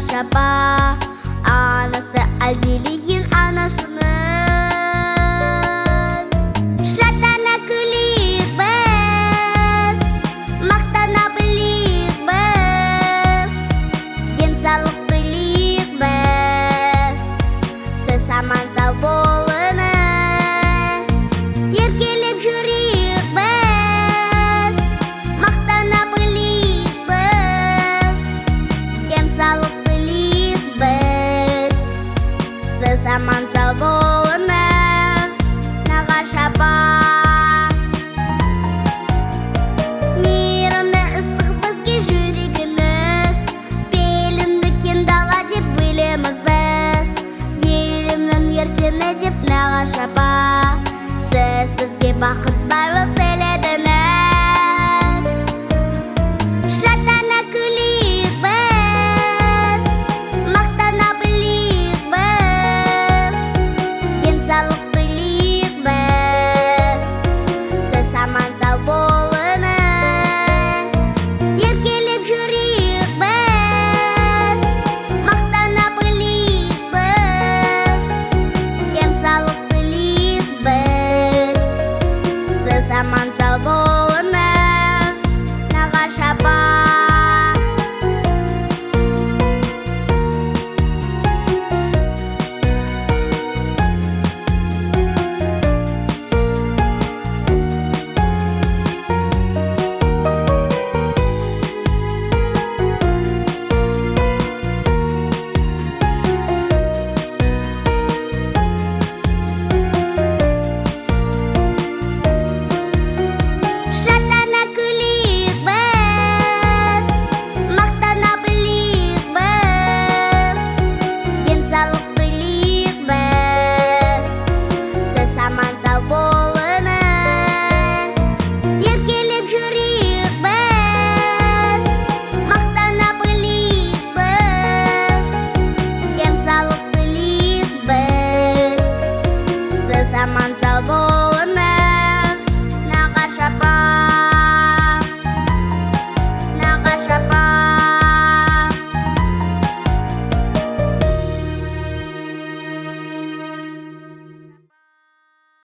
нағашы апа, анасы әлдилеген анашының. Шаттана күлейік біз, мақтана білейік біз, денсаулық тілейік біз, сіз аман сау болыңыз. Еркелеп жүрейік біз, мақтана білейік біз, денсаулық тілейік біз, сіз аман сау болыңыз, нағашы апа. Мейірімді ыстық бізге жүрегіңіз, белімді кең дала деп білеміз біз, елімнің ертеңі деп нағашы апа. Сіз бізге бақыт барлық тілейміз.